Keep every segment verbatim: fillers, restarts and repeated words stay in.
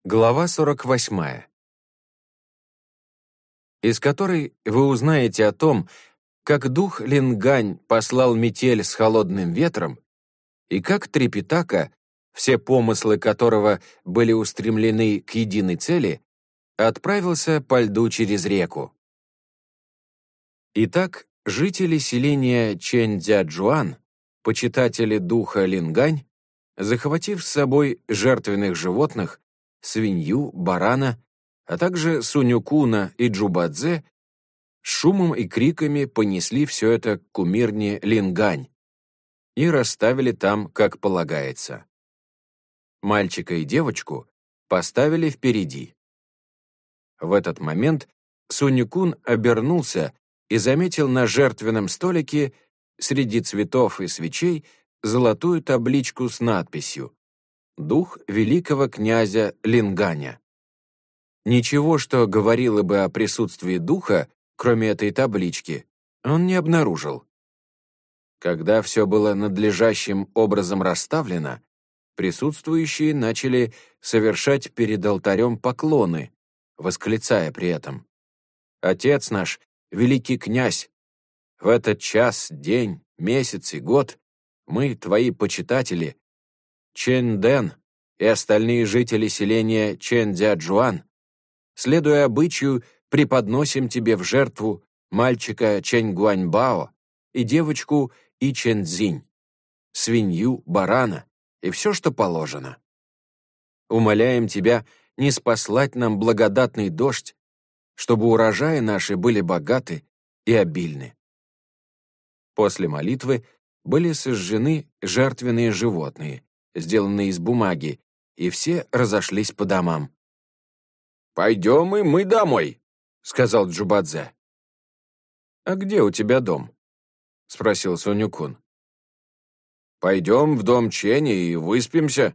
Глава сорок восьмая, из которой вы узнаете о том, как дух Лингань послал метель с холодным ветром, и как Трипитака, все помыслы которого были устремлены к единой цели, отправился по льду через реку. Итак, жители селения Чэньцзячжуан, почитатели духа Лингань, захватив с собой жертвенных животных, свинью, барана, а также Сунь-Куна и Джубадзе, с шумом и криками понесли все это к кумирне Лингань и расставили там, как полагается. Мальчика и девочку поставили впереди. В этот момент Сунь-Кун обернулся и заметил на жертвенном столике среди цветов и свечей золотую табличку с надписью «Дух великого князя Линганя». Ничего, что говорило бы о присутствии духа, кроме этой таблички, он не обнаружил. Когда все было надлежащим образом расставлено, присутствующие начали совершать перед алтарем поклоны, восклицая при этом: «Отец наш, великий князь, в этот час, день, месяц и год мы, твои почитатели, Чэнь-Дэн и остальные жители селения Чэньцзячжуан, следуя обычаю, преподносим тебе в жертву мальчика Чэнь-Гуаньбао и девочку И-Чэнь-Цзинь, свинью, барана и все, что положено. Умоляем тебя не спаслать нам благодатный дождь, чтобы урожаи наши были богаты и обильны». После молитвы были сожжены жертвенные животные, сделанные из бумаги, и все разошлись по домам. «Пойдем и мы домой», — сказал Джубадзе. «А где у тебя дом?» — спросил Сунь-Кун. «Пойдем в дом Чэня и выспимся».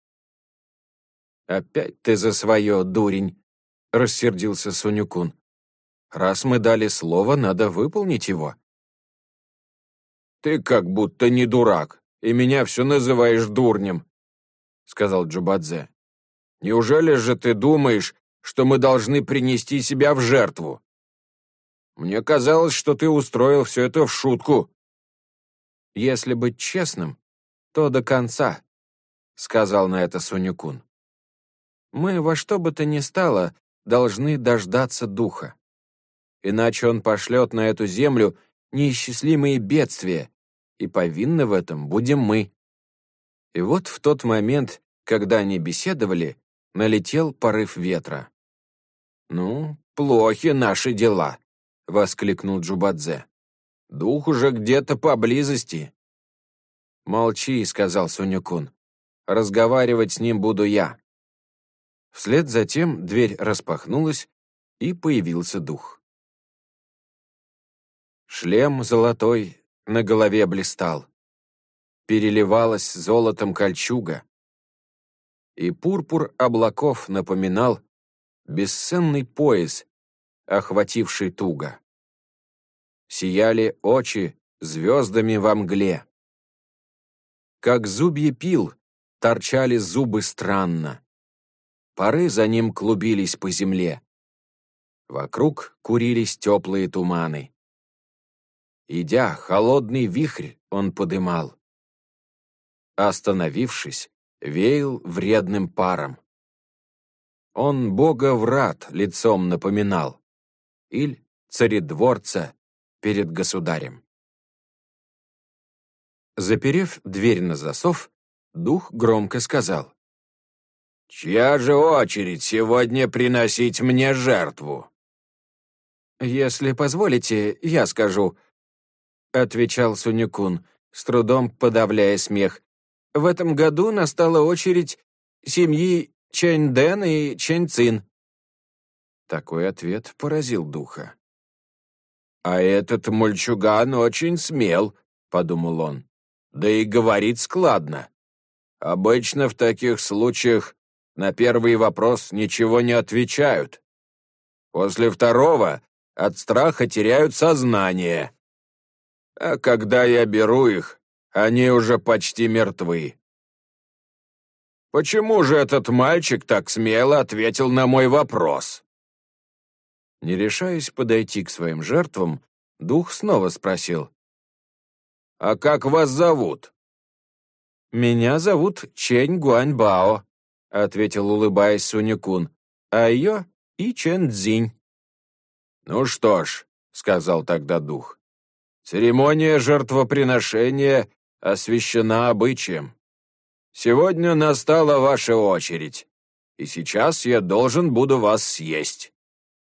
«Опять ты за свое, дурень», — рассердился Сунь-Кун. «Раз мы дали слово, надо выполнить его». «Ты как будто не дурак, и меня все называешь дурнем», — сказал Джубадзе. «Неужели же ты думаешь, что мы должны принести себя в жертву? Мне казалось, что ты устроил все это в шутку». «Если быть честным, то до конца», — сказал на это Сунь-Кун. «Мы во что бы то ни стало должны дождаться духа. Иначе он пошлет на эту землю неисчислимые бедствия, и повинны в этом будем мы». И вот в тот момент, когда они беседовали, налетел порыв ветра. «Ну, плохи наши дела», — воскликнул Джубадзе. «Дух уже где-то поблизости». «Молчи», — сказал Сунь-Кун. «Разговаривать с ним буду я». Вслед за тем дверь распахнулась, и появился дух. Шлем золотой на голове блистал. Переливалась золотом кольчуга. И пурпур облаков напоминал бесценный пояс, охвативший туго. Сияли очи звездами во мгле. Как зубья пил, торчали зубы странно. Пары за ним клубились по земле. Вокруг курились теплые туманы. Идя, холодный вихрь он подымал. Остановившись, веял вредным паром. Он бога врат лицом напоминал, иль царедворца перед государем. Заперев дверь на засов, дух громко сказал: «Чья же очередь сегодня приносить мне жертву?» «Если позволите, я скажу», — отвечал Сунь-Кун, с трудом подавляя смех. «В этом году настала очередь семьи Чэнь-Дэн и Чэнь-Цин». Такой ответ поразил духа. «А этот мальчуган очень смел», — подумал он, — «да и говорит складно. Обычно в таких случаях на первый вопрос ничего не отвечают. После второго от страха теряют сознание. А когда я беру их, они уже почти мертвы». Почему же этот мальчик так смело ответил на мой вопрос?» Не решаясь подойти к своим жертвам, дух снова спросил: «А как вас зовут?» «Меня зовут Чэнь Гуаньбао», — ответил, улыбаясь, Сунь-кун, «а ее — И Чэн Цзинь». «Ну что ж», — сказал тогда дух, — «церемония жертвоприношения освящена обычаем. Сегодня настала ваша очередь, и сейчас я должен буду вас съесть».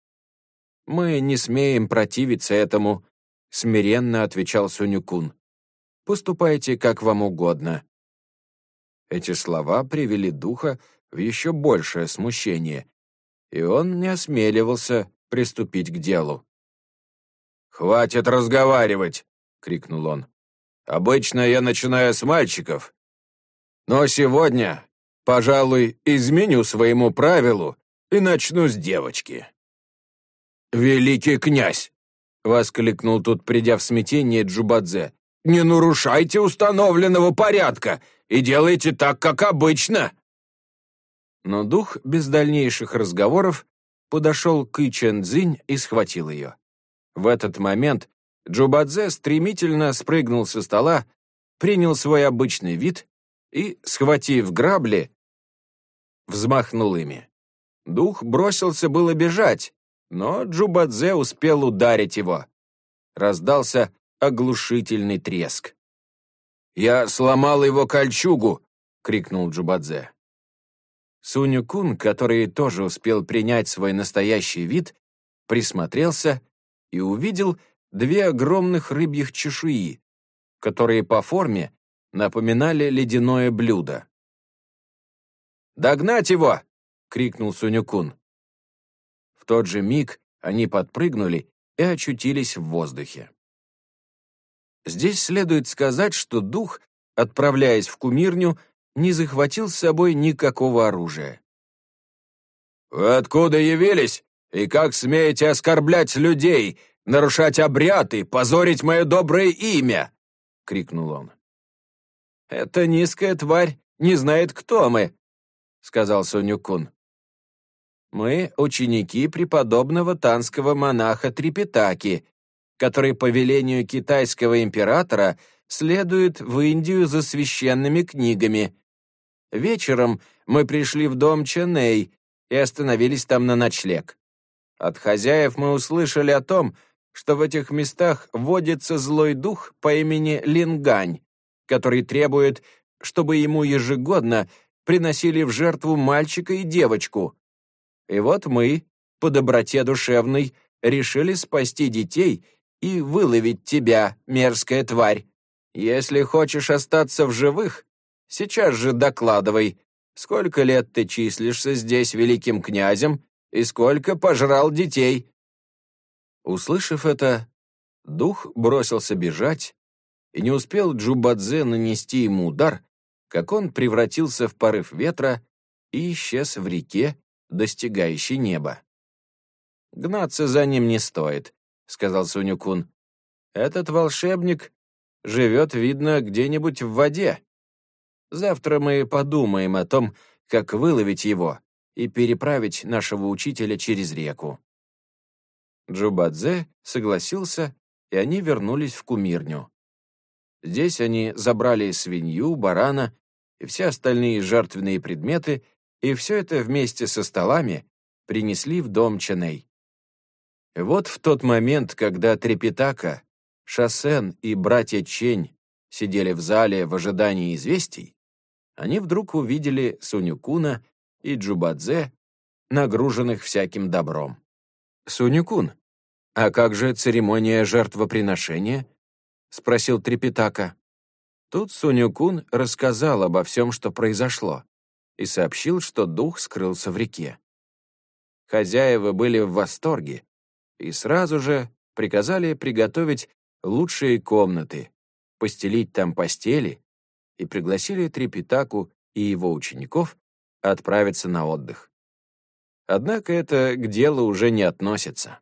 «Мы не смеем противиться этому», — смиренно отвечал Сунь-кун. «Поступайте, как вам угодно». Эти слова привели духа в еще большее смущение, и он не осмеливался приступить к делу. «Хватит разговаривать!» — крикнул он. «Обычно я начинаю с мальчиков, но сегодня, пожалуй, изменю своему правилу и начну с девочки». «Великий князь!» — воскликнул тут, придя в смятение, Джубадзе. «Не нарушайте установленного порядка и делайте так, как обычно!» Но дух без дальнейших разговоров подошел к И Чэн Цзинь и схватил ее. В этот момент Джубадзе стремительно спрыгнул со стола, принял свой обычный вид и, схватив грабли, взмахнул ими. Дух бросился было бежать, но Джубадзе успел ударить его. Раздался оглушительный треск. «Я сломал его кольчугу!» — крикнул Джубадзе. Сунь-кун, который тоже успел принять свой настоящий вид, присмотрелся и увидел две огромных рыбьих чешуи, которые по форме напоминали ледяное блюдо. «Догнать его!» — крикнул Сунь-кун. В тот же миг они подпрыгнули и очутились в воздухе. Здесь следует сказать, что дух, отправляясь в кумирню, не захватил с собой никакого оружия. «Вы откуда явились? И как смеете оскорблять людей, нарушать обряд и позорить мое доброе имя?» — крикнул он. «Эта низкая тварь не знает, кто мы», — сказал Сунь-кун. «Мы ученики преподобного танского монаха Трипитаки, который по велению китайского императора следует в Индию за священными книгами. Вечером мы пришли в дом Чэнэй и остановились там на ночлег. От хозяев мы услышали о том, что в этих местах водится злой дух по имени Лингань, который требует, чтобы ему ежегодно приносили в жертву мальчика и девочку. И вот мы, по доброте душевной, решили спасти детей и выловить тебя, мерзкая тварь. Если хочешь остаться в живых, сейчас же докладывай, сколько лет ты числишься здесь великим князем и сколько пожрал детей». Услышав это, дух бросился бежать, и не успел Джубадзе нанести ему удар, как он превратился в порыв ветра и исчез в реке, достигающей неба. «Гнаться за ним не стоит», — сказал Сунь-кун. «Этот волшебник живет, видно, где-нибудь в воде. Завтра мы подумаем о том, как выловить его и переправить нашего учителя через реку». Джубадзе согласился, и они вернулись в кумирню. Здесь они забрали свинью, барана и все остальные жертвенные предметы, и все это вместе со столами принесли в дом Чэнэй. Вот в тот момент, когда Трипитака, Шасен и братья Чэнь сидели в зале в ожидании известий, они вдруг увидели Сунь-куна и Джубадзе, нагруженных всяким добром. «Сунь-кун, а как же церемония жертвоприношения?» — спросил Трипитака. Тут Сунь-кун рассказал обо всем, что произошло, и сообщил, что дух скрылся в реке. Хозяева были в восторге и сразу же приказали приготовить лучшие комнаты, постелить там постели и пригласили Трипитаку и его учеников отправиться на отдых. Однако это к делу уже не относится.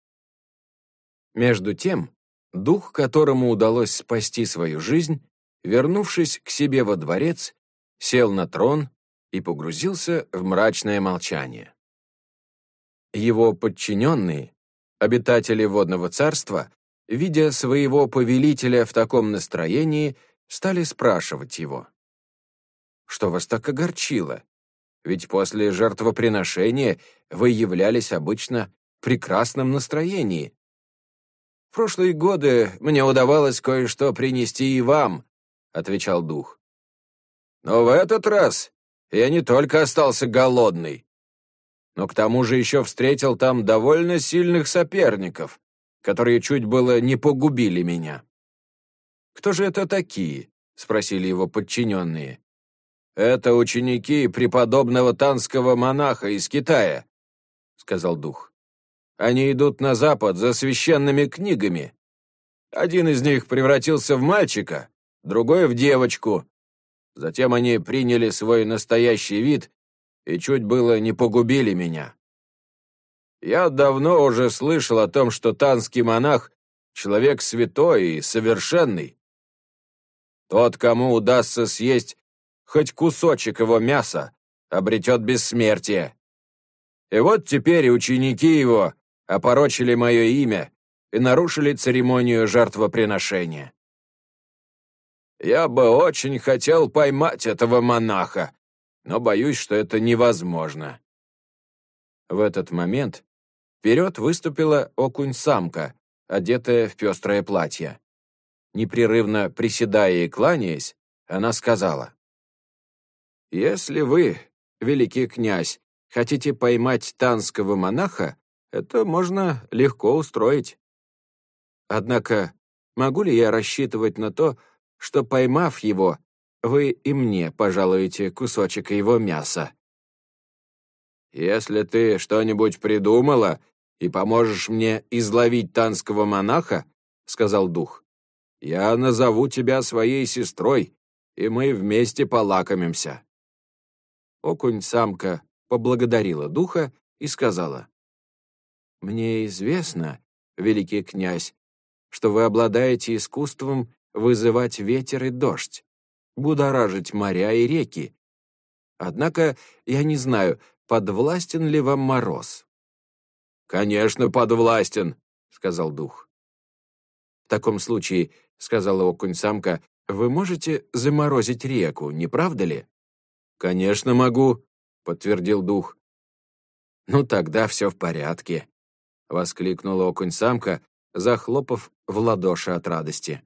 Между тем, дух, которому удалось спасти свою жизнь, вернувшись к себе во дворец, сел на трон и погрузился в мрачное молчание. Его подчиненные, обитатели водного царства, видя своего повелителя в таком настроении, стали спрашивать его: «Что вас так огорчило? Ведь после жертвоприношения вы являлись обычно в прекрасном настроении. В прошлые годы мне удавалось кое-что принести и вам», — отвечал дух. «Но в этот раз я не только остался голодный, но к тому же еще встретил там довольно сильных соперников, которые чуть было не погубили меня». «Кто же это такие?» — спросили его подчиненные. «Это ученики преподобного танского монаха из Китая», — сказал дух. «Они идут на запад за священными книгами. Один из них превратился в мальчика, другой — в девочку. Затем они приняли свой настоящий вид и чуть было не погубили меня. Я давно уже слышал о том, что танский монах — человек святой и совершенный. Тот, кому удастся съесть хоть кусочек его мяса, обретет бессмертие. И вот теперь ученики его опорочили мое имя и нарушили церемонию жертвоприношения. Я бы очень хотел поймать этого монаха, но боюсь, что это невозможно». В этот момент вперед выступила окунь-самка, одетая в пестрое платье. Непрерывно приседая и кланяясь, она сказала: «Если вы, великий князь, хотите поймать танского монаха, это можно легко устроить. Однако могу ли я рассчитывать на то, что, поймав его, вы и мне пожалуете кусочек его мяса?» «Если ты что-нибудь придумала и поможешь мне изловить танского монаха, — сказал дух, — я назову тебя своей сестрой, и мы вместе полакомимся». Окунь-самка поблагодарила духа и сказала: «Мне известно, великий князь, что вы обладаете искусством вызывать ветер и дождь, будоражить моря и реки. Однако я не знаю, подвластен ли вам мороз». «Конечно, подвластен», — сказал дух. «В таком случае, — сказала окунь-самка, — вы можете заморозить реку, не правда ли?» «Конечно могу», — подтвердил дух. «Ну тогда все в порядке», — воскликнула окунь-самка, захлопав в ладоши от радости.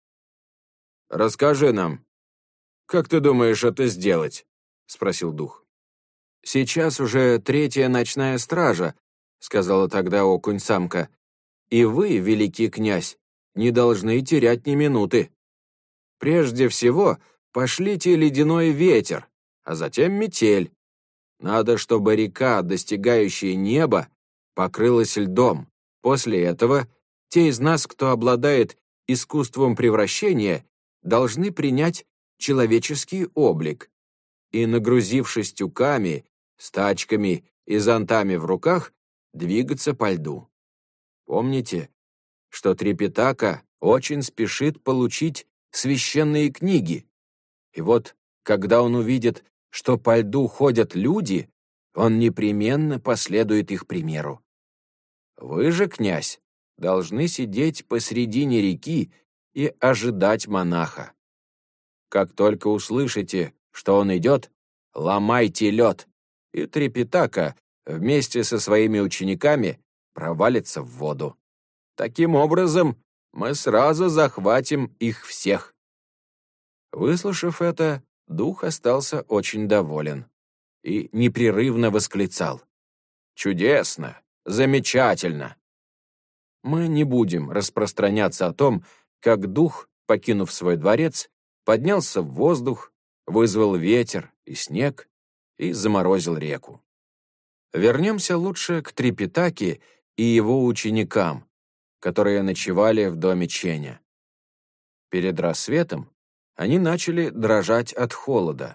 «Расскажи нам, как ты думаешь это сделать?» — спросил дух. «Сейчас уже третья ночная стража», — сказала тогда окунь-самка, «и вы, великий князь, не должны терять ни минуты. Прежде всего пошлите ледяной ветер, а затем метель. Надо, чтобы река, достигающая неба, покрылась льдом. После этого те из нас, кто обладает искусством превращения, должны принять человеческий облик и, нагрузившись тюками, стачками и зонтами в руках, двигаться по льду. Помните, что Трипитака очень спешит получить священные книги. И вот, когда он увидит, что по льду ходят люди, он непременно последует их примеру. Вы же, князь, должны сидеть посредине реки и ожидать монаха. Как только услышите, что он идет, ломайте лед, и Трипитака вместе со своими учениками провалится в воду. Таким образом, мы сразу захватим их всех». Выслушав это, дух остался очень доволен и непрерывно восклицал: «Чудесно! Замечательно!» Мы не будем распространяться о том, как дух, покинув свой дворец, поднялся в воздух, вызвал ветер и снег и заморозил реку. Вернемся лучше к Трипитаке и его ученикам, которые ночевали в доме Ченя. Перед рассветом они начали дрожать от холода.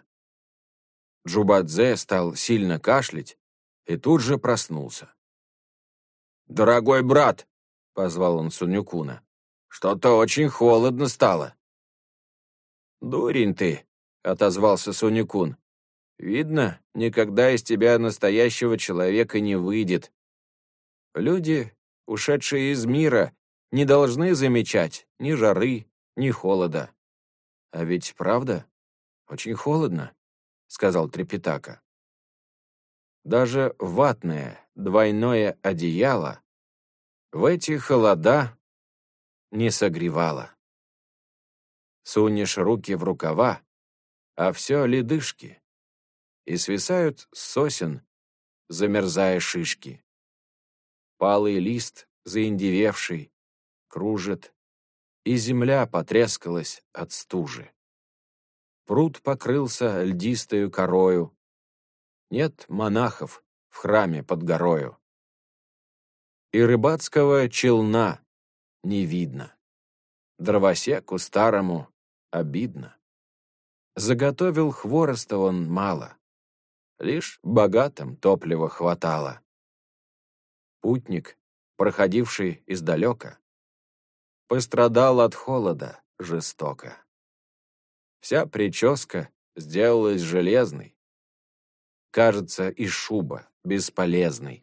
Джубадзе стал сильно кашлять и тут же проснулся. «Дорогой брат!» — позвал он Суньюкуна. «Что-то очень холодно стало». «Дурень ты!» — отозвался Суньюкун. Видно, никогда из тебя настоящего человека не выйдет. Люди, ушедшие из мира, не должны замечать ни жары, ни холода. А ведь правда, очень холодно, — сказал Трепетака. Даже ватное двойное одеяло в эти холода не согревало. Сунешь руки в рукава, а все ледышки, и свисают с сосен, замерзая шишки. Палый лист, заиндевевший, кружит, и земля потрескалась от стужи. Пруд покрылся льдистою корою. Нет монахов в храме под горою. И рыбацкого челна не видно. Дровосеку старому обидно. Заготовил хвороста он мало, лишь богатым топлива хватало. Путник, проходивший издалека, пострадал от холода жестоко. Вся прическа сделалась железной, кажется, и шуба бесполезной.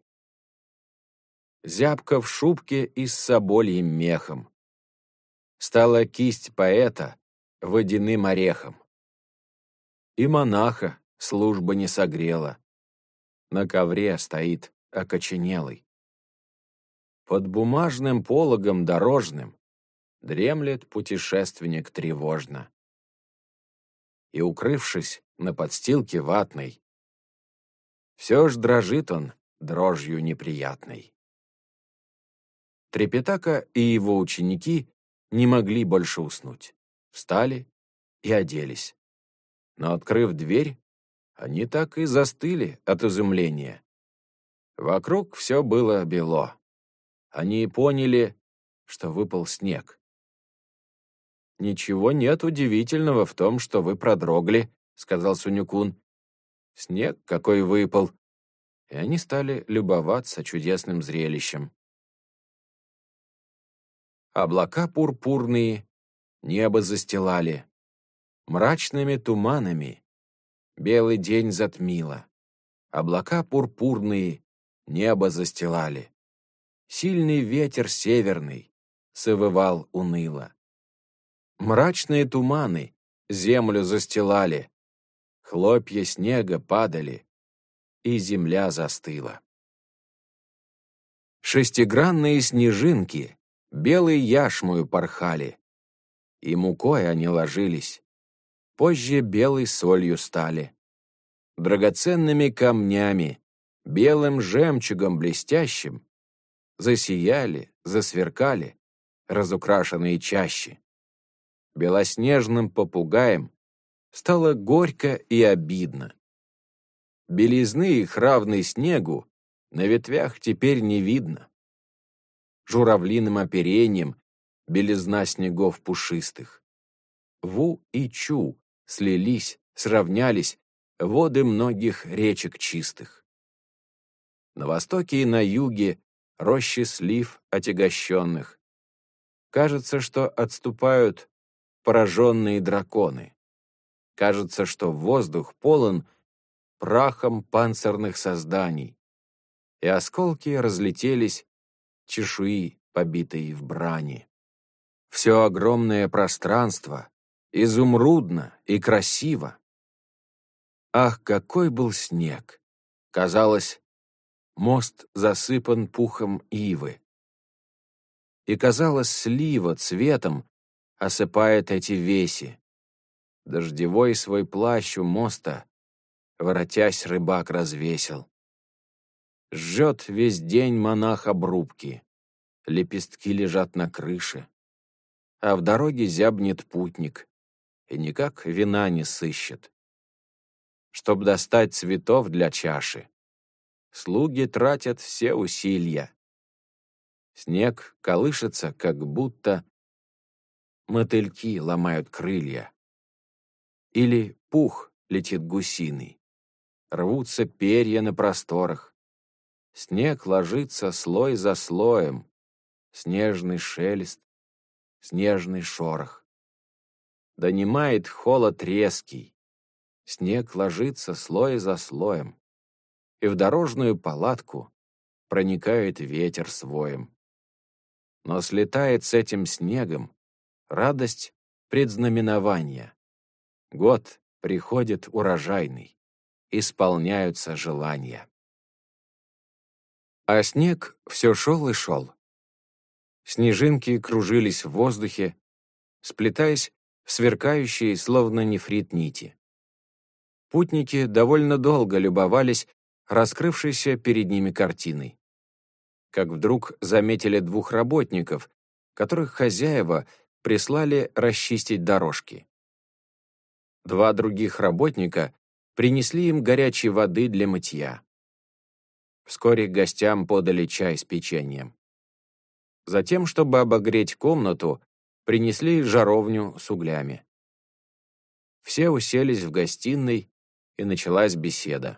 Зябка в шубке и с собольем мехом. Стала кисть поэта водяным орехом. И монаха служба не согрела. На ковре стоит окоченелый. Под бумажным пологом дорожным дремлет путешественник тревожно. И, укрывшись на подстилке ватной, все ж дрожит он дрожью неприятной. Трепетака и его ученики не могли больше уснуть. Встали и оделись. Но, открыв дверь, они так и застыли от изумления. Вокруг все было бело. Они поняли, что выпал снег. «Ничего нет удивительного в том, что вы продрогли», — сказал Сунь-кун. «Снег какой выпал». И они стали любоваться чудесным зрелищем. Облака пурпурные небо застилали. Мрачными туманами белый день затмило. Облака пурпурные небо застилали. Сильный ветер северный завывал уныло. Мрачные туманы землю застилали. Хлопья снега падали, и земля застыла. Шестигранные снежинки белой яшмою порхали, и мукой они ложились, позже белой солью стали. Драгоценными камнями, белым жемчугом блестящим, засияли, засверкали разукрашенные чащи. Белоснежным попугаем стало горько и обидно. Белизны их, равной снегу, на ветвях теперь не видно. Журавлиным оперением белизна снегов пушистых. Ву и Чу слились, сравнялись воды многих речек чистых. На востоке и на юге рощи слив отягощенных. Кажется, что отступают пораженные драконы. Кажется, что воздух полон прахом панцирных созданий, и осколки разлетелись чешуи, побитые в брани. Все огромное пространство изумрудно и красиво. Ах, какой был снег! Казалось, мост засыпан пухом ивы. И, казалось, слива цветом осыпает эти веси. Дождевой свой плащ у моста, воротясь, рыбак развесил. Жжет весь день монах обрубки, лепестки лежат на крыше, а в дороге зябнет путник и никак вина не сыщет. Чтоб достать цветов для чаши, слуги тратят все усилия. Снег колышется, как будто мотыльки ломают крылья. Или пух летит гусиный. Рвутся перья на просторах. Снег ложится слой за слоем. Снежный шелест, снежный шорох. Донимает холод резкий. снег ложится слой за слоем, и в дорожную палатку проникает ветер своим. Но слетает с этим снегом радость предзнаменования. Год приходит урожайный, исполняются желания. А снег все шел и шел. Снежинки кружились в воздухе, сплетаясь в сверкающие, словно нефрит, нити. Путники довольно долго любовались раскрывшейся перед ними картиной. Как вдруг заметили двух работников, которых хозяева прислали расчистить дорожки. Два других работника принесли им горячей воды для мытья. Вскоре гостям подали чай с печеньем. Затем, чтобы обогреть комнату, принесли жаровню с углями. Все уселись в гостиной, и началась беседа.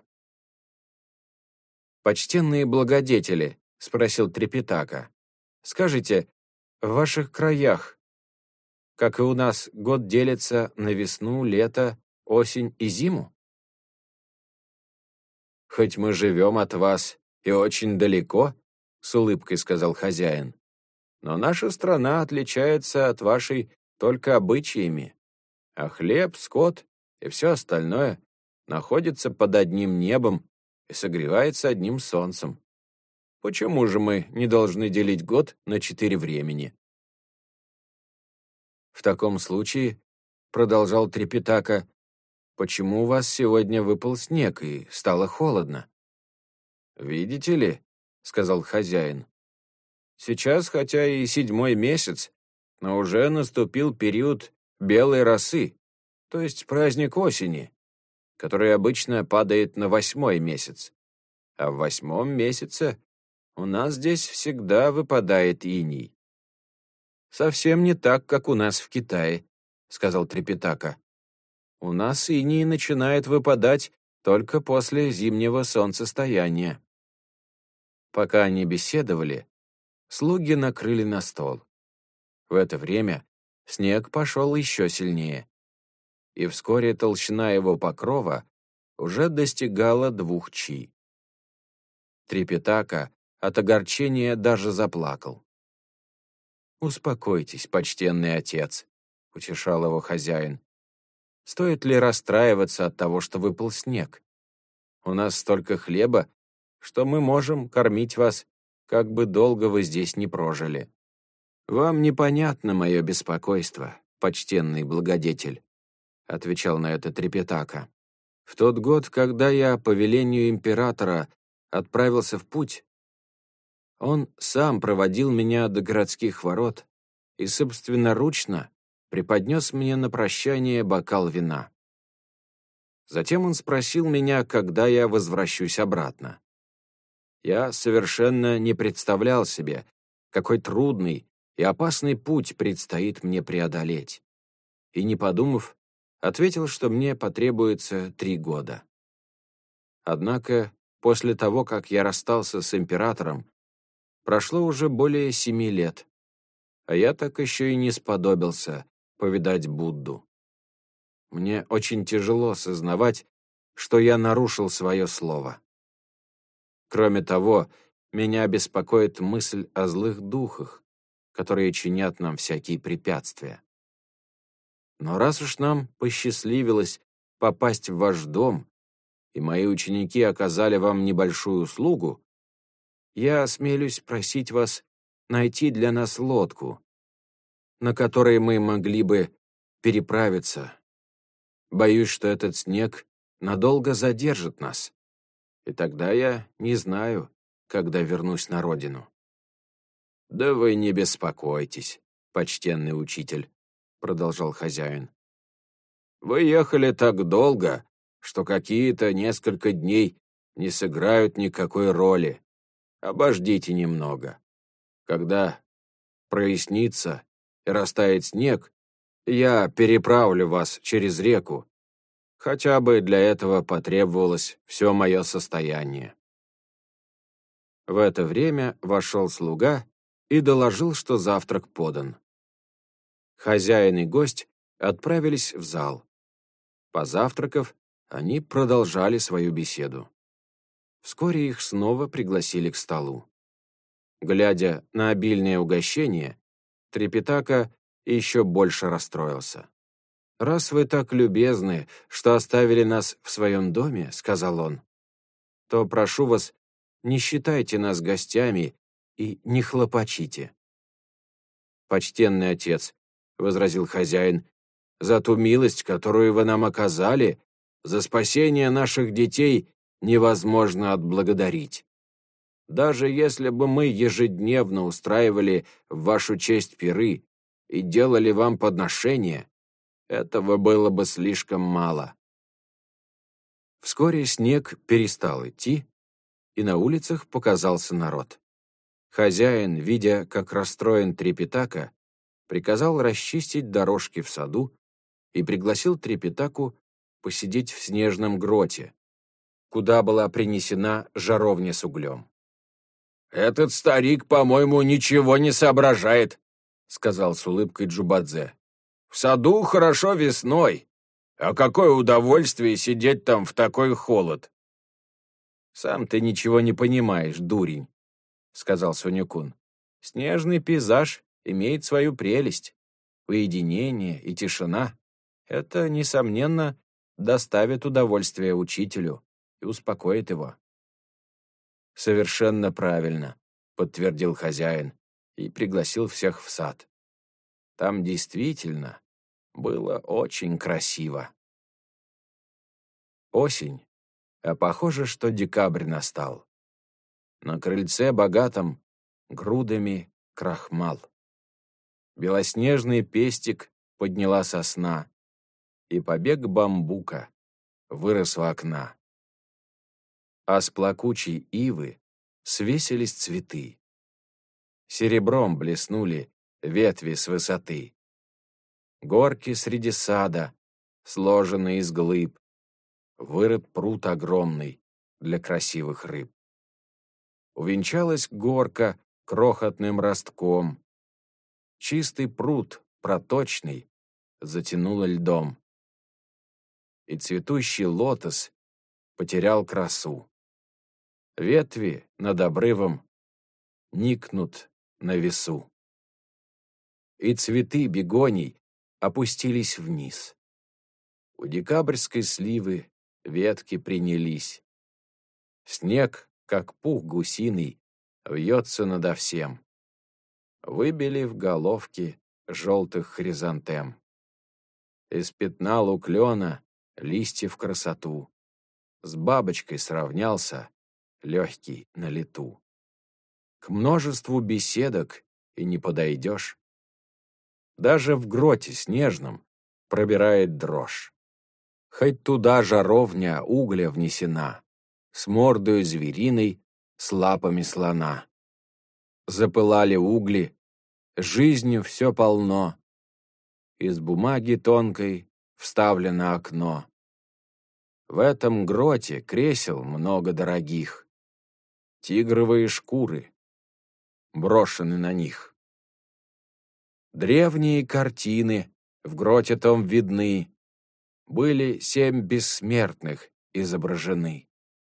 «Почтенные благодетели», — спросил Трипитака, — «скажите, в ваших краях, как и у нас, год делится на весну, лето, осень и зиму?» «Хоть мы живем от вас и очень далеко», — с улыбкой сказал хозяин, «но наша страна отличается от вашей только обычаями, а хлеб, скот и все остальное находится под одним небом и согревается одним солнцем. Почему же мы не должны делить год на четыре времени?» «В таком случае, — продолжал Трипитака, — почему у вас сегодня выпал снег и стало холодно?» «Видите ли, — сказал хозяин, — сейчас, хотя и седьмой месяц, но уже наступил период белой росы, то есть праздник осени, который обычно падает на восьмой месяц. А в восьмом месяце у нас здесь всегда выпадает иней». «Совсем не так, как у нас в Китае», — сказал Трипитака. «У нас иней начинает выпадать только после зимнего солнцестояния». Пока они беседовали, слуги накрыли на стол. В это время снег пошел еще сильнее, и вскоре толщина его покрова уже достигала двух чи. Трипитака от огорчения даже заплакал. «Успокойтесь, почтенный отец», — утешал его хозяин. «Стоит ли расстраиваться от того, что выпал снег? У нас столько хлеба, что мы можем кормить вас, как бы долго вы здесь не прожили. Вам непонятно мое беспокойство, почтенный благодетель», — отвечал на это Трипитака. «В тот год, когда я по велению императора отправился в путь, он сам проводил меня до городских ворот и собственноручно преподнес мне на прощание бокал вина. Затем он спросил меня, когда я возвращусь обратно. Я совершенно не представлял себе, какой трудный и опасный путь предстоит мне преодолеть, и, не подумав, ответил, что мне потребуется три года. Однако, после того, как я расстался с императором, прошло уже более семи лет, а я так еще и не сподобился повидать Будду. Мне очень тяжело сознавать, что я нарушил свое слово. Кроме того, меня беспокоит мысль о злых духах, которые чинят нам всякие препятствия. Но раз уж нам посчастливилось попасть в ваш дом, и мои ученики оказали вам небольшую услугу, я осмелюсь просить вас найти для нас лодку, на которой мы могли бы переправиться. Боюсь, что этот снег надолго задержит нас, и тогда я не знаю, когда вернусь на родину». «Да вы не беспокойтесь, почтенный учитель», — продолжал хозяин. «Вы ехали так долго, что какие-то несколько дней не сыграют никакой роли. Обождите немного. Когда прояснится и растает снег, я переправлю вас через реку. Хотя бы для этого потребовалось все мое состояние». В это время вошел слуга и доложил, что завтрак подан. Хозяин и гость отправились в зал. Позавтракав, Они продолжали свою беседу. Вскоре их снова пригласили к столу. Глядя на обильное угощение, Трипитака еще больше расстроился. «Раз вы так любезны, что оставили нас в своем доме, — сказал он, — то прошу вас, не считайте нас гостями и не хлопочите». «Почтенный отец, — возразил хозяин, — за ту милость, которую вы нам оказали, за спасение наших детей невозможно отблагодарить. Даже если бы мы ежедневно устраивали в вашу честь пиры и делали вам подношения, этого было бы слишком мало». Вскоре снег перестал идти, и на улицах показался народ. Хозяин, видя, как расстроен Трипитака, приказал расчистить дорожки в саду и пригласил Трипитаку посидеть в снежном гроте, куда была принесена жаровня с углем. «Этот старик, по-моему, ничего не соображает», — сказал с улыбкой Джубадзе. «В саду хорошо весной, а какое удовольствие сидеть там в такой холод». «Сам ты ничего не понимаешь, дурень», — сказал Сунь-кун. «Снежный пейзаж имеет свою прелесть. Уединение и тишина — это, несомненно, доставит удовольствие учителю и успокоит его». «Совершенно правильно», — подтвердил хозяин и пригласил всех в сад. Там действительно было очень красиво. Осень, а похоже, что декабрь настал. На крыльце богатом грудами крахмал. Белоснежный пестик подняла сосна, и побег бамбука вырос у окна. А с плакучей ивы свесились цветы. Серебром блеснули ветви с высоты. Горки среди сада, сложенные из глыб, вырыт пруд огромный для красивых рыб. Увенчалась горка крохотным ростком. Чистый пруд, проточный, затянуло льдом. И цветущий лотос потерял красу. Ветви над обрывом никнут на весу. И цветы бегоний опустились вниз. У декабрьской сливы ветки принялись. Снег, как пух гусиный, вьется надо всем. Выбили в головки желтых хризантем. Из пятна луклена листьев красоту. С бабочкой сравнялся, легкий на лету. К множеству беседок и не подойдешь. Даже в гроте снежном пробирает дрожь. Хоть туда жаровня угля внесена, с мордою звериной, с лапами слона. Запылали угли, жизнью все полно. Из бумаги тонкой вставлено окно. В этом гроте кресел много дорогих. Тигровые шкуры брошены на них. Древние картины в гроте том видны. Были семь бессмертных изображены.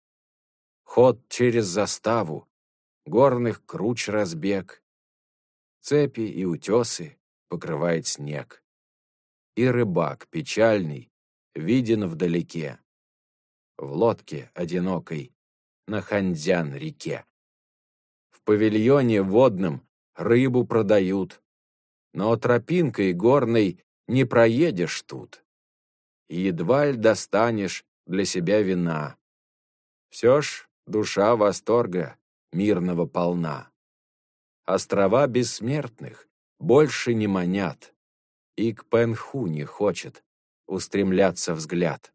Ход через заставу, горных круч разбег. Цепи и утесы покрывает снег. И рыбак печальный виден вдалеке. В лодке одинокой на Ханьцзян-реке. В павильоне водном рыбу продают, но тропинкой горной не проедешь тут. И едва ль достанешь для себя вина. Все ж душа восторга мирного полна. Острова бессмертных больше не манят, и к Пэнху не хочет устремляться взгляд.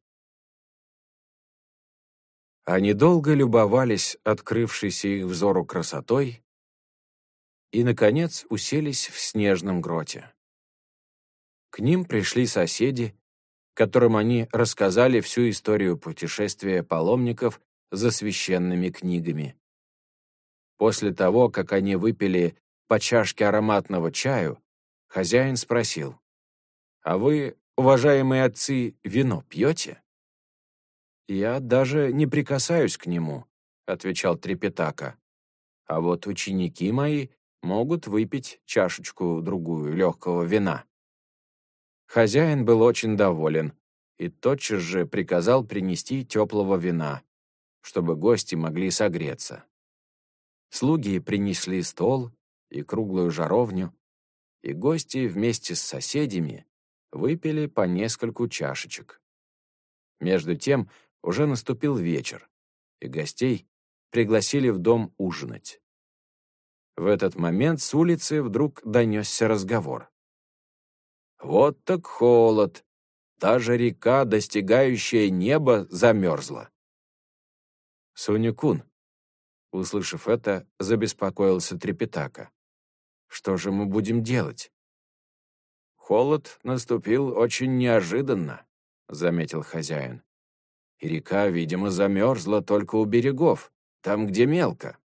Они долго любовались открывшейся их взору красотой и, наконец, уселись в снежном гроте. К ним пришли соседи, которым они рассказали всю историю путешествия паломников за священными книгами. После того, как они выпили по чашке ароматного чаю, хозяин спросил: «А вы, уважаемые отцы, вино пьете?» «Я даже не прикасаюсь к нему», — отвечал Трепетака. «А вот ученики мои могут выпить чашечку-другую легкого вина». Хозяин был очень доволен и тотчас же приказал принести теплого вина, чтобы гости могли согреться. Слуги принесли стол и круглую жаровню, и гости вместе с соседями выпили по нескольку чашечек. Между тем уже наступил вечер, и гостей пригласили в дом ужинать. В этот момент с улицы вдруг донесся разговор. «Вот так холод! Даже река, достигающая неба, замерзла!» «Суню-кун», услышав это, забеспокоился Трепетака. «Что же мы будем делать?» «Холод наступил очень неожиданно», — заметил хозяин. «И река, видимо, замерзла только у берегов, там, где мелко».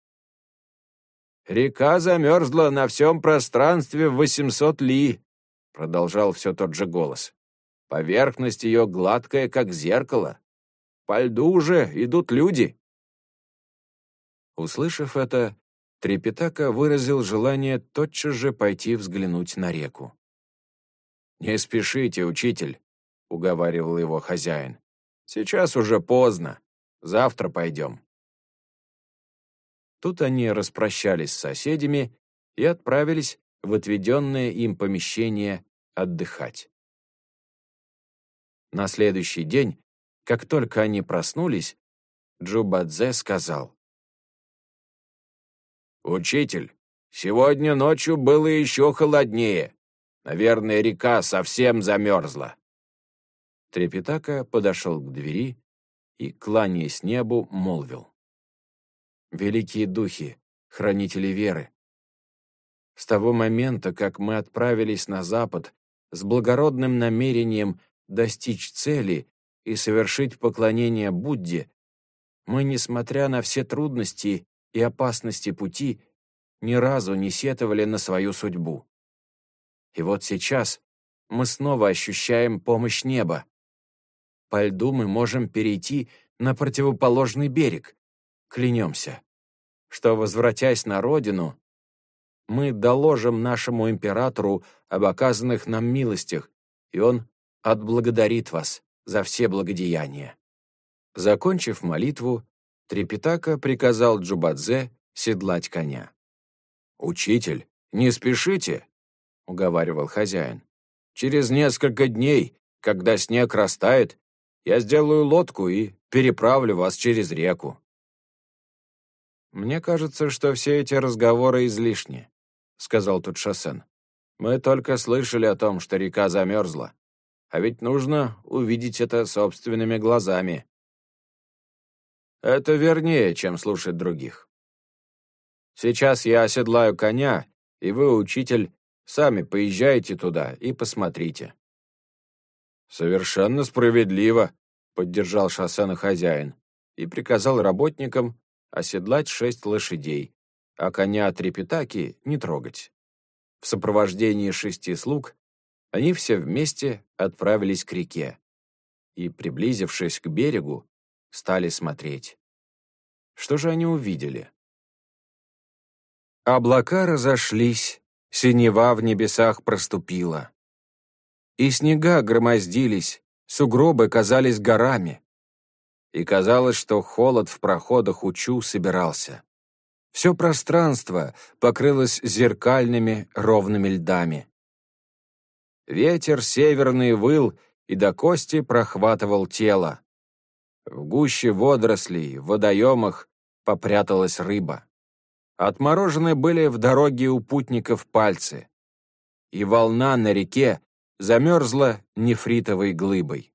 «Река замерзла на всем пространстве в восемьсот ли», — продолжал все тот же голос. «Поверхность ее гладкая, как зеркало. По льду уже идут люди». Услышав это, Трепетака выразил желание тотчас же пойти взглянуть на реку. «Не спешите, учитель», — уговаривал его хозяин. «Сейчас уже поздно. Завтра пойдем». Тут они распрощались с соседями и отправились в отведенное им помещение отдыхать. На следующий день, как только они проснулись, Джубадзе сказал: «Учитель, сегодня ночью было еще холоднее. Наверное, река совсем замерзла». Трепетака подошел к двери и, кланяясь небу, молвил: «Великие духи, хранители веры, с того момента, как мы отправились на запад с благородным намерением достичь цели и совершить поклонение Будде, мы, несмотря на все трудности и опасности пути, ни разу не сетовали на свою судьбу. И вот сейчас мы снова ощущаем помощь неба. По льду мы можем перейти на противоположный берег. Клянемся, что, возвратясь на родину, мы доложим нашему императору об оказанных нам милостях, и он отблагодарит вас за все благодеяния». Закончив молитву, Трепетака приказал Джубадзе седлать коня. «Учитель, не спешите», — уговаривал хозяин. «Через несколько дней, когда снег растает, я сделаю лодку и переправлю вас через реку». «Мне кажется, что все эти разговоры излишни», — сказал Тутшасен. «Мы только слышали о том, что река замерзла, а ведь нужно увидеть это собственными глазами». «Это вернее, чем слушать других. Сейчас я оседлаю коня, и вы, учитель, сами поезжайте туда и посмотрите». «Совершенно справедливо», — поддержал Шасена хозяин и приказал работникам оседлать шесть лошадей, а коня Трепетаки не трогать. В сопровождении шести слуг они все вместе отправились к реке и, приблизившись к берегу, стали смотреть. Что же они увидели? Облака разошлись, синева в небесах проступила. И снега громоздились, сугробы казались горами. И казалось, что холод в проходах Учу собирался. Все пространство покрылось зеркальными ровными льдами. Ветер северный выл и до кости прохватывал тело. В гуще водорослей, в водоемах попряталась рыба. Отморожены были в дороге у путников пальцы. И волна на реке замерзла нефритовой глыбой.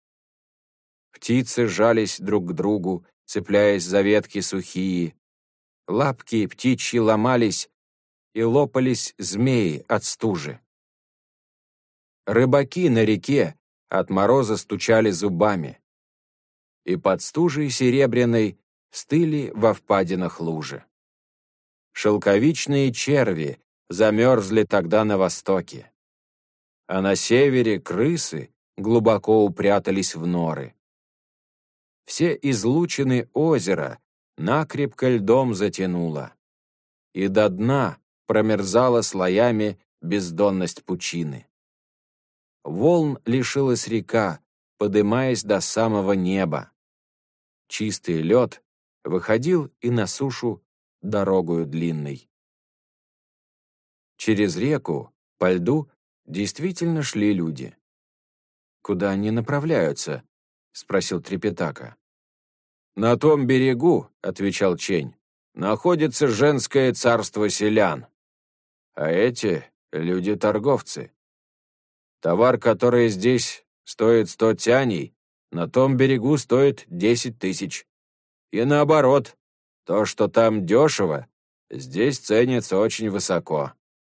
Птицы жались друг к другу, цепляясь за ветки сухие. Лапки птичьи ломались, и лопались змеи от стужи. Рыбаки на реке от мороза стучали зубами. И под стужей серебряной стыли во впадинах лужи. Шелковичные черви замерзли тогда на востоке, а на севере крысы глубоко упрятались в норы. все излучины озера накрепко льдом затянуло, и до дна промерзала слоями бездонность пучины. Волн лишилась река, подымаясь до самого неба. Чистый лед выходил и на сушу дорогою длинной. Через реку, по льду, действительно шли люди. «Куда они направляются?» — спросил Трипитака. «На том берегу, — отвечал Чень, — находится женское царство селян. А эти — люди-торговцы. Товар, который здесь стоит сто тяней, на том берегу стоит десять тысяч. И наоборот, то, что там дешево, здесь ценится очень высоко.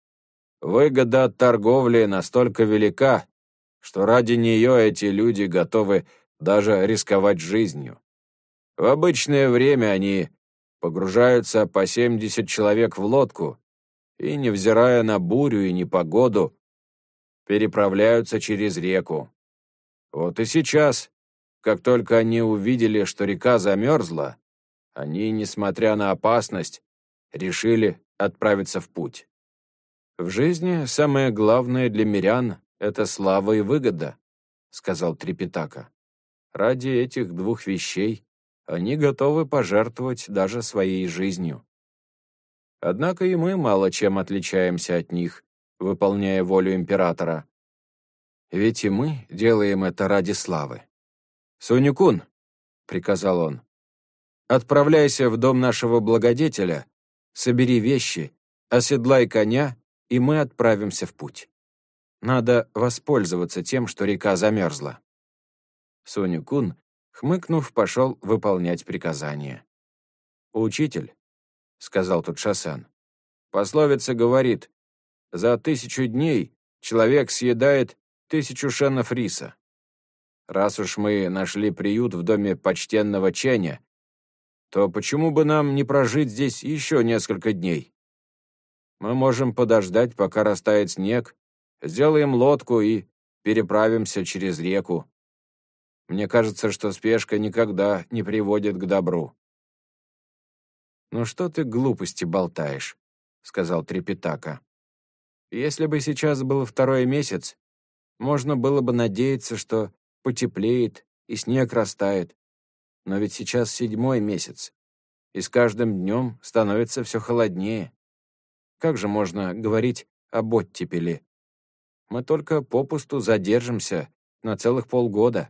Выгода от торговли настолько велика, что ради нее эти люди готовы даже рисковать жизнью. В обычное время они погружаются по семьдесят человек в лодку и, невзирая на бурю и непогоду, переправляются через реку. Вот и сейчас, как только они увидели, что река замерзла, они, несмотря на опасность, решили отправиться в путь. «В жизни самое главное для мирян — это слава и выгода», — сказал Трипитака. «Ради этих двух вещей они готовы пожертвовать даже своей жизнью. Однако и мы мало чем отличаемся от них, выполняя волю императора. Ведь и мы делаем это ради славы. Сунь-кун, — приказал он, — отправляйся в дом нашего благодетеля, собери вещи, оседлай коня, и мы отправимся в путь. Надо воспользоваться тем, что река замерзла». Сунь-кун, хмыкнув, пошел выполнять приказание. «Учитель», — сказал тут Шасан, — «пословица говорит, за тысячу дней человек съедает тысячу шенов риса. Раз уж мы нашли приют в доме почтенного Ченя, то почему бы нам не прожить здесь еще несколько дней? Мы можем подождать, пока растает снег, сделаем лодку и переправимся через реку. Мне кажется, что спешка никогда не приводит к добру». «Ну что ты глупости болтаешь?» — сказал Трипитака. «Если бы сейчас был второй месяц, можно было бы надеяться, что потеплеет и снег растает. Но ведь сейчас седьмой месяц, и с каждым днем становится все холоднее. Как же можно говорить об оттепели? Мы только попусту задержимся на целых полгода».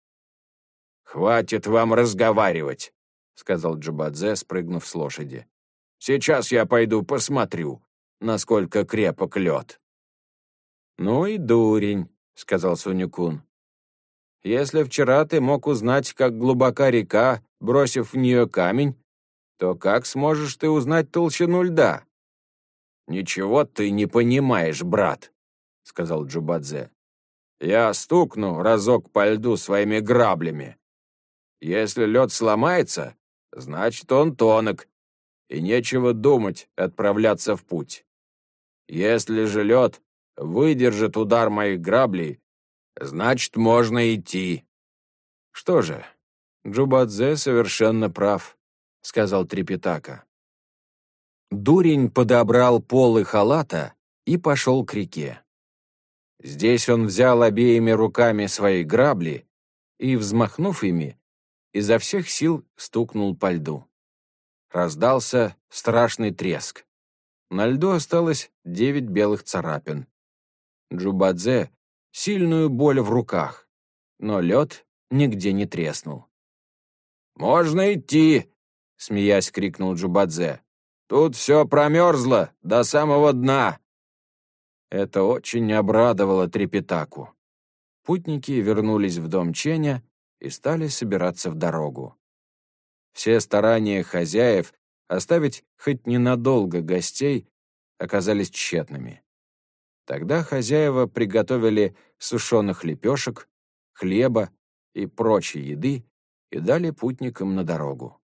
«Хватит вам разговаривать», — сказал Джубадзе, спрыгнув с лошади. «Сейчас я пойду посмотрю, насколько крепок лед». «Ну и дурень», — сказал Сунь-кун. «Если вчера ты мог узнать, как глубока река, бросив в нее камень, то как сможешь ты узнать толщину льда?» «Ничего ты не понимаешь, брат», — сказал Джубадзе. «Я стукну разок по льду своими граблями. Если лед сломается, значит, он тонок, и нечего думать отправляться в путь. Если же лед выдержит удар моих граблей, значит, можно идти». «Что же, Джубадзе совершенно прав», — сказал Трипитака. Дурень подобрал полы халата и пошел к реке. Здесь он взял обеими руками свои грабли и, взмахнув ими, изо всех сил стукнул по льду. Раздался страшный треск. На льду осталось девять белых царапин. Джубадзе — сильную боль в руках, но лед нигде не треснул. «Можно идти!» — смеясь крикнул Джубадзе. «Тут все промерзло до самого дна!» Это очень обрадовало Трипитаку. Путники вернулись в дом Ченя и стали собираться в дорогу. Все старания хозяев оставить хоть ненадолго гостей оказались тщетными. Тогда хозяева приготовили сушеных лепешек, хлеба и прочей еды и дали путникам на дорогу.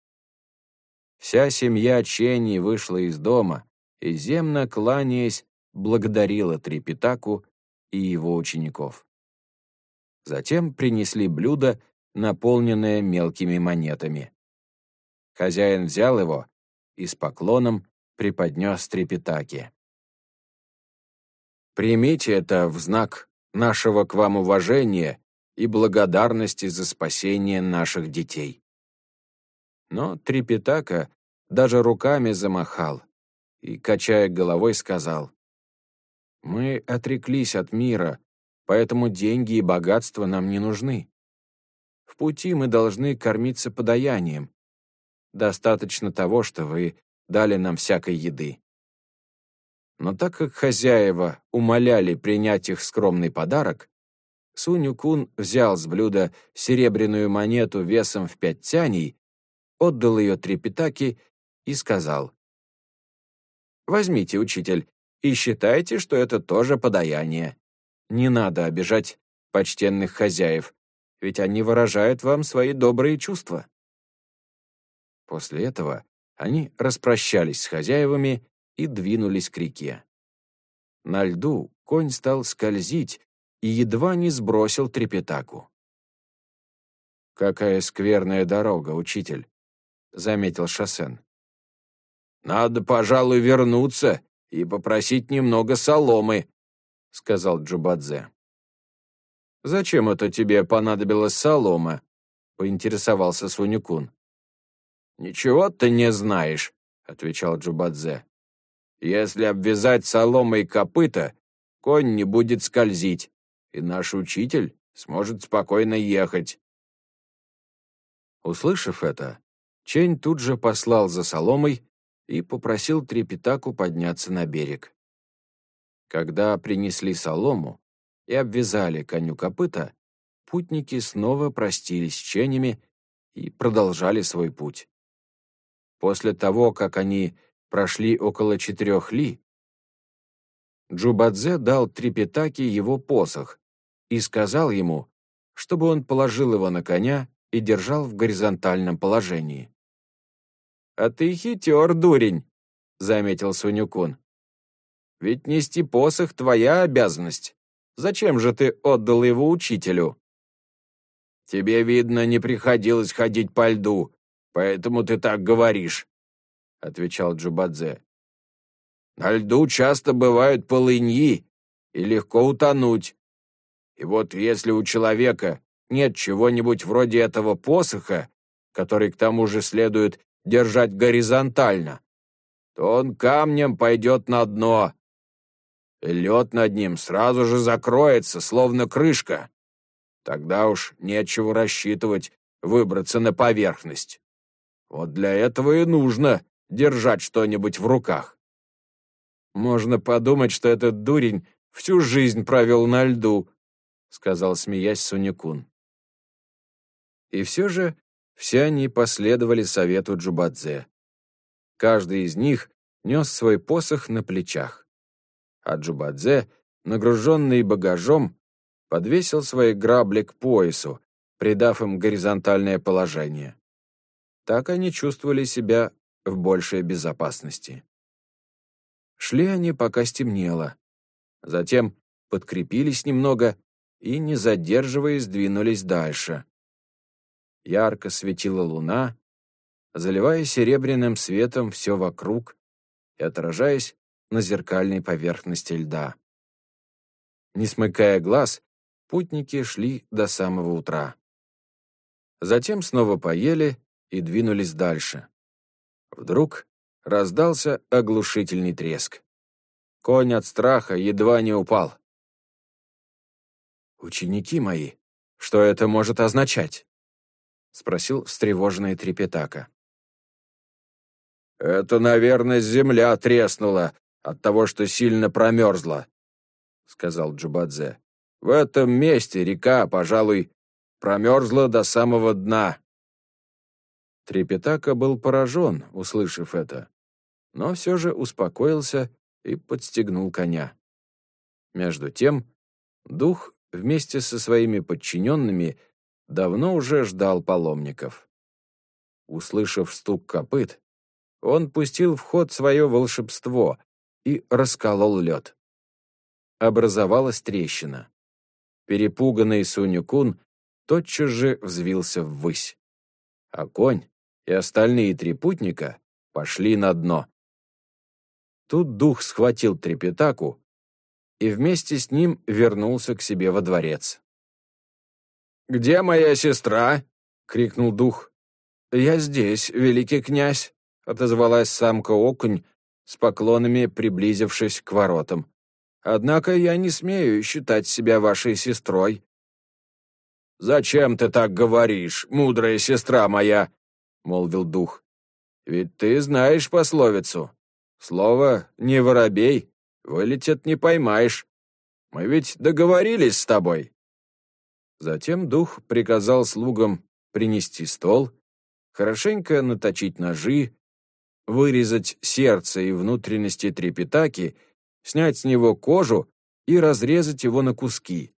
Вся семья Ченни вышла из дома и, земно кланяясь, благодарила Трипитаку и его учеников. Затем принесли блюда наполненное мелкими монетами. Хозяин взял его и с поклоном преподнес Трипитаке. «Примите это в знак нашего к вам уважения и благодарности за спасение наших детей». Но Трипитака даже руками замахал и, качая головой, сказал: «Мы отреклись от мира, поэтому деньги и богатства нам не нужны. В пути мы должны кормиться подаянием. Достаточно того, что вы дали нам всякой еды». Но так как хозяева умоляли принять их скромный подарок, Сунь-Кун взял с блюда серебряную монету весом в пять тяней, отдал ее Трипитаке и сказал: «Возьмите, учитель, и считайте, что это тоже подаяние. Не надо обижать почтенных хозяев, ведь они выражают вам свои добрые чувства». После этого они распрощались с хозяевами и двинулись к реке. На льду конь стал скользить и едва не сбросил Трипитаку. «Какая скверная дорога, учитель», — заметил Шосен. «Надо, пожалуй, вернуться и попросить немного соломы», — сказал Джубадзе. «Зачем это тебе понадобилась солома?» — поинтересовался Сунь-Кун. «Ничего ты не знаешь», — отвечал Джубадзе. «Если обвязать соломой копыта, конь не будет скользить, и наш учитель сможет спокойно ехать». Услышав это, Чэнь тут же послал за соломой и попросил Трипитаку подняться на берег. Когда принесли солому и обвязали коню копыта, путники снова простились с Чэнями и продолжали свой путь. После того, как они прошли около четырех ли, Джубадзе дал Трипитаке его посох и сказал ему, чтобы он положил его на коня и держал в горизонтальном положении. «А ты хитер, дурень», — заметил Сунь-Кун. «Ведь нести посох — твоя обязанность. Зачем же ты отдал его учителю?» «Тебе, видно, не приходилось ходить по льду, поэтому ты так говоришь», — отвечал Джубадзе. «На льду часто бывают полыньи, и легко утонуть. И вот если у человека нет чего-нибудь вроде этого посоха, который к тому же следует держать горизонтально, то он камнем пойдет на дно. И лед над ним сразу же закроется, словно крышка. Тогда уж нечего рассчитывать выбраться на поверхность. Вот для этого и нужно держать что-нибудь в руках». «Можно подумать, что этот дурень всю жизнь провел на льду», — сказал, смеясь, Сунь-Кун. И все же все они последовали совету Джубадзе. Каждый из них нес свой посох на плечах, а Джубадзе, нагруженный багажом, подвесил свои грабли к поясу, придав им горизонтальное положение. Так они чувствовали себя в большей безопасности. Шли они, пока стемнело. Затем подкрепились немного и, не задерживаясь, двинулись дальше. Ярко светила луна, заливая серебряным светом все вокруг и отражаясь на зеркальной поверхности льда. Не смыкая глаз, путники шли до самого утра. Затем снова поели и двинулись дальше. Вдруг раздался оглушительный треск. Конь от страха едва не упал. «Ученики мои, что это может означать?» — спросил встревоженный Трипитака. «Это, наверное, земля треснула от того, что сильно промерзла», — сказал Джубадзе. «В этом месте река, пожалуй, промерзла до самого дна». Трипитака был поражен, услышав это, но все же успокоился и подстегнул коня. Между тем, дух вместе со своими подчиненными давно уже ждал паломников. Услышав стук копыт, он пустил в ход свое волшебство и расколол лед. Образовалась трещина. Перепуганный Сунь-Кун тотчас же взвился ввысь. А конь и остальные три путника пошли на дно. Тут дух схватил Трепетаку и вместе с ним вернулся к себе во дворец. «Где моя сестра?» — крикнул дух. «Я здесь, великий князь», — отозвалась самка Окунь, с поклонами приблизившись к воротам. «Однако я не смею считать себя вашей сестрой». «Зачем ты так говоришь, мудрая сестра моя?» — молвил дух. «Ведь ты знаешь пословицу. Слово «не воробей» вылетит не поймаешь. Мы ведь договорились с тобой». Затем дух приказал слугам принести стол, хорошенько наточить ножи, вырезать сердце и внутренности Трепетаки, снять с него кожу и разрезать его на куски.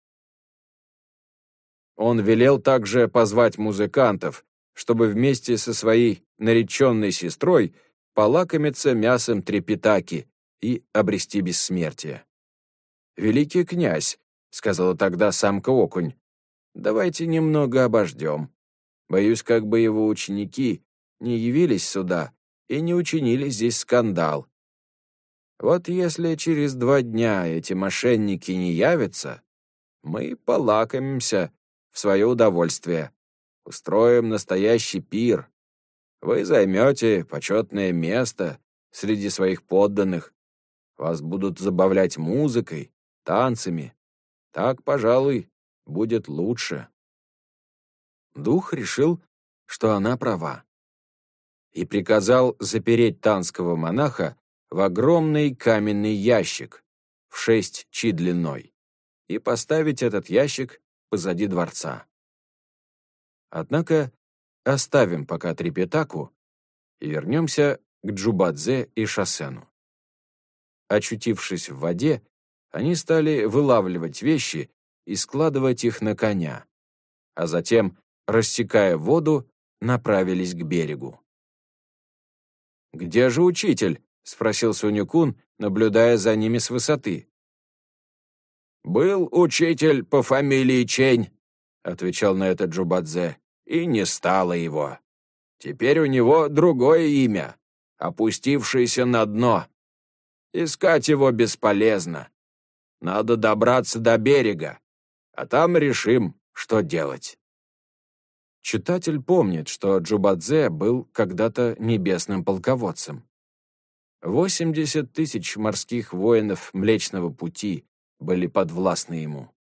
Он велел также позвать музыкантов, чтобы вместе со своей нареченной сестрой полакомиться мясом Трепетаки и обрести бессмертие. «Великий князь», — сказала тогда самка Окунь, — «давайте немного обождем. Боюсь, как бы его ученики не явились сюда и не учинили здесь скандал. Вот если через два дня эти мошенники не явятся, мы полакомимся в свое удовольствие, устроим настоящий пир. Вы займете почетное место среди своих подданных, вас будут забавлять музыкой, танцами. Так, пожалуй, будет лучше». Дух решил, что она права, и приказал запереть танского монаха в огромный каменный ящик в шесть чи длиной и поставить этот ящик позади дворца. Однако оставим пока Трепетаку и вернемся к Джубадзе и Шасену. Очутившись в воде, они стали вылавливать вещи и складывать их на коня, а затем, рассекая воду, направились к берегу. «Где же учитель?» — спросил Сунь-кун, наблюдая за ними с высоты. «Был учитель по фамилии Чень», — отвечал на это Джубадзе, — «и не стало его. Теперь у него другое имя, опустившееся на дно. Искать его бесполезно. Надо добраться до берега, а там решим, что делать». Читатель помнит, что Джубадзе был когда-то небесным полководцем. восемьдесят тысяч морских воинов Млечного Пути были подвластны ему.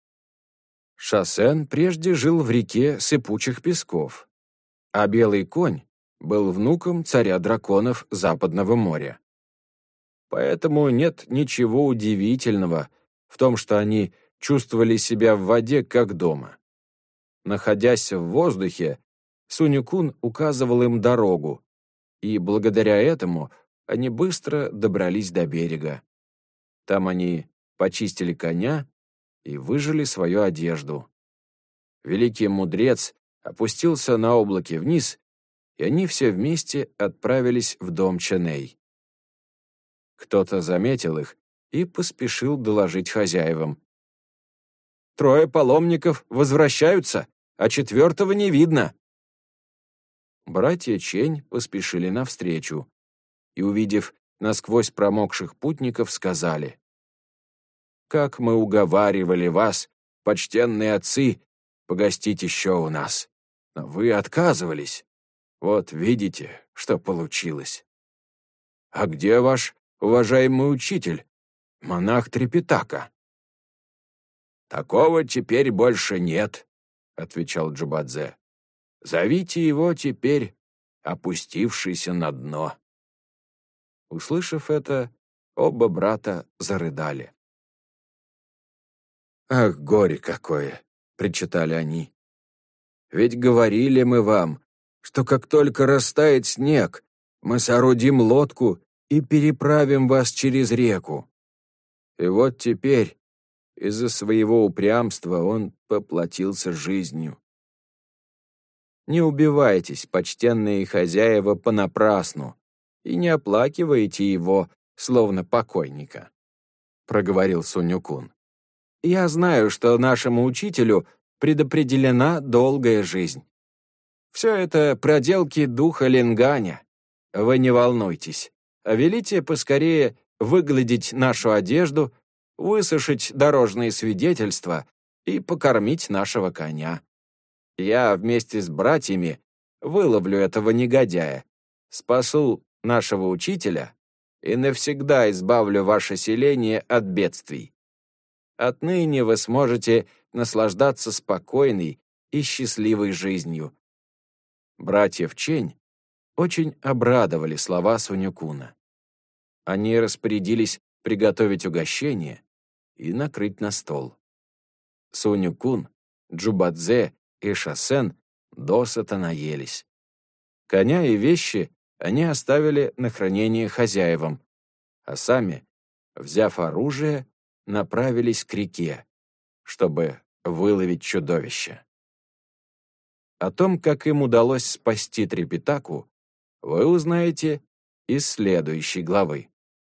Шасен прежде жил в реке Сыпучих Песков, а Белый конь был внуком царя драконов Западного моря. Поэтому нет ничего удивительного в том, что они чувствовали себя в воде как дома. Находясь в воздухе, Сунь-кун указывал им дорогу, и благодаря этому они быстро добрались до берега. Там они почистили коня и выжали свою одежду. Великий мудрец опустился на облаке вниз, и они все вместе отправились в дом Чэнэй. Кто-то заметил их и поспешил доложить хозяевам. «Трое паломников возвращаются, а четвертого не видно». Братья Чень поспешили навстречу и, увидев насквозь промокших путников, сказали: «Как мы уговаривали вас, почтенные отцы, погостить еще у нас, но вы отказывались. Вот видите, что получилось. А где ваш уважаемый учитель, монах Трепетака?» «Такого теперь больше нет», — отвечал Джубадзе. «Зовите его теперь опустившийся на дно». Услышав это, оба брата зарыдали. «Ах, горе какое!» — причитали они. «Ведь говорили мы вам, что как только растает снег, мы соорудим лодку и переправим вас через реку. И вот теперь из-за своего упрямства он поплатился жизнью. Не убивайтесь, почтенные хозяева, понапрасну, и не оплакивайте его, словно покойника», — проговорил Сунь-кун. «Я знаю, что нашему учителю предопределена долгая жизнь. Все это проделки духа Линганя. Вы не волнуйтесь, а велите поскорее выгладить нашу одежду, высушить дорожные свидетельства и покормить нашего коня. Я вместе с братьями выловлю этого негодяя, спасу нашего учителя и навсегда избавлю ваше селение от бедствий. Отныне вы сможете наслаждаться спокойной и счастливой жизнью». Братьев Чень очень обрадовали слова Сунь-куна. Они распорядились приготовить угощение и накрыть на стол. Сунь-кун, Джубадзе и Шасен досыта наелись. Коня и вещи они оставили на хранение хозяевам, а сами, взяв оружие, направились к реке, чтобы выловить чудовище. О том, как им удалось спасти Трипитаку, вы узнаете из следующей главы.